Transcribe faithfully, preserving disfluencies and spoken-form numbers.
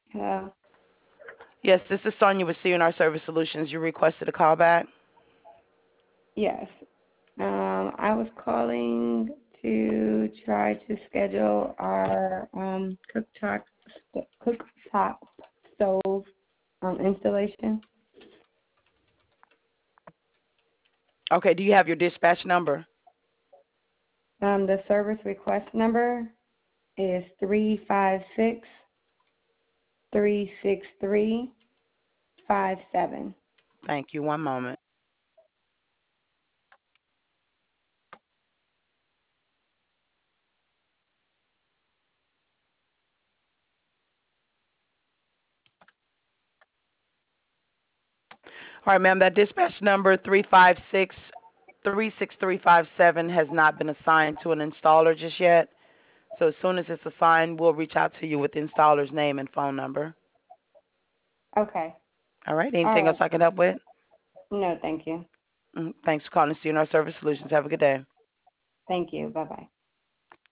Hello. Yes, this is Sonia with C N R Service Solutions. You requested a call back. Yes. Um, I was calling to try to schedule our um, cooktop cooktop stove um, installation. Okay, do you have your dispatch number? Um, the service request number is three five six three six three five seven. Thank you. One moment. All right, ma'am, that dispatch number three five six three six three five seven has not been assigned to an installer just yet. So as soon as it's assigned, we'll reach out to you with the installer's name and phone number. Okay. All right, All anything right. else I can help with? No, thank you. Mm, Thanks for calling C N R Service Solutions. Have a good day. Thank you. Bye bye.